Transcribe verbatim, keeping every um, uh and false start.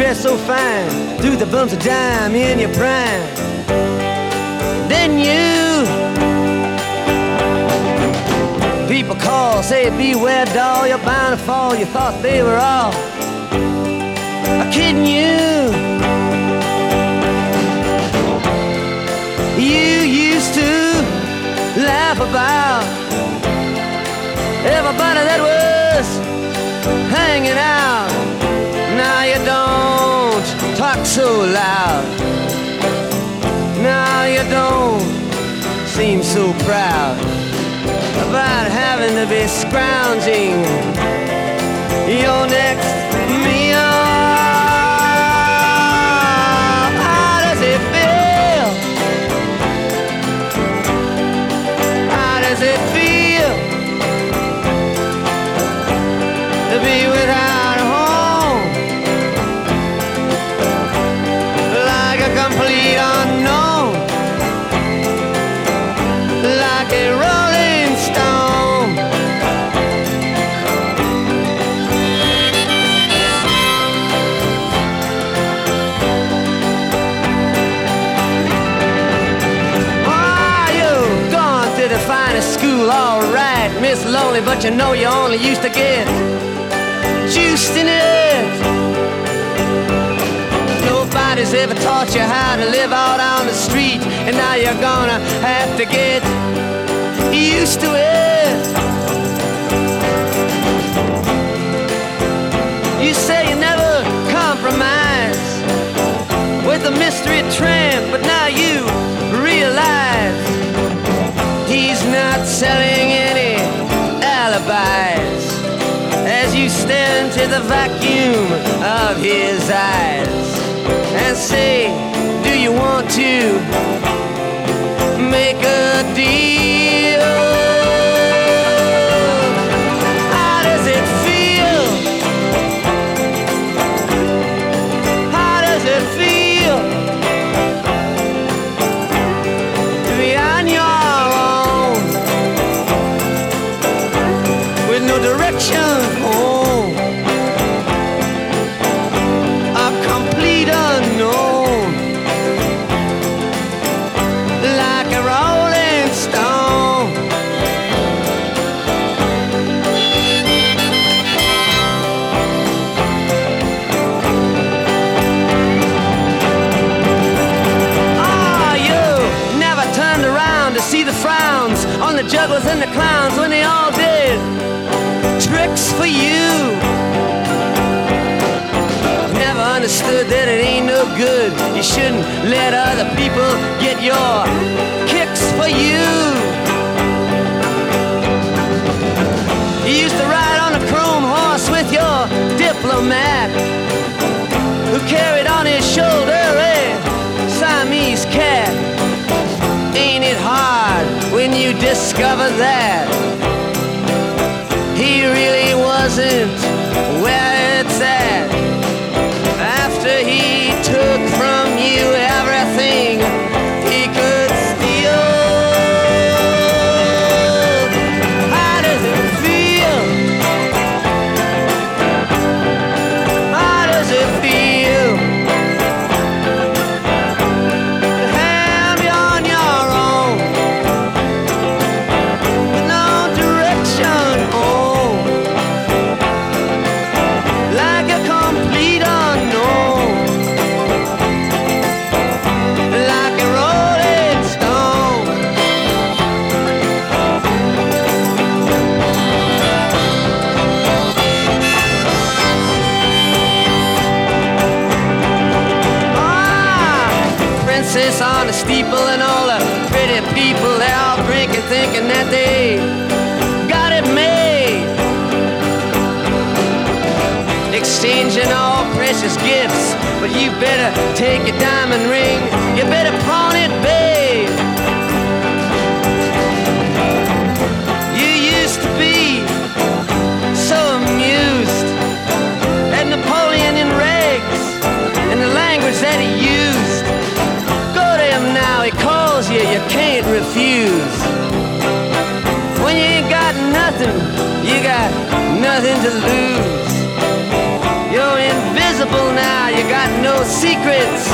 dress so fine, threw the bumps of dime in your prime. Then you, people call, say beware doll, you're bound to fall. You thought they were all kidding you. You used to laugh about everybody that was hanging out. Now you don't talk so loud. Now you don't seem so proud about having to be scrounging your next meal. How does it feel? How does it feel to be without a home, like a complete unknown, like a rolling stone? Oh, you've gone to the finest school, all right, Miss Lonely, but you know you only used to get juiced in it. Nobody's ever taught you how to live out on the street, and now you're gonna have to get used to it. You say you never compromise with the mystery tramp, but now you realize he's not selling any alibis as you stare into the vacuum of his eyes and say, do you want to make a deal? How does it feel? How does it feel to be on your own with no direction home? A complete unknown, like a rolling stone. Oh, you never turned around to see the frowns on the jugglers and the clowns when they all did tricks for you. Never understood that it ain't no good. You shouldn't let other people get your kicks for you. You used to ride on a chrome horse with your diplomat, who carried on his shoulder a Siamese cat. Ain't it hard when you discover that he really wasn't where it's at? After he took from you everything he could steal. How does it feel? How does it feel to have you on your own with no direction home, like a complete unknown, like a rolling stone? Ah, princess on the steeple and all the pretty people, they're all drinking, thinking that they got it made, exchanging all precious gifts. But you better take your diamond ring, you better pawn it, babe. You used to be so amused at Napoleon in rags and the language that he used. Go to him now, he calls you, you can't refuse. When you ain't got nothing, you got nothing to lose. You're invisible now, you got no secrets.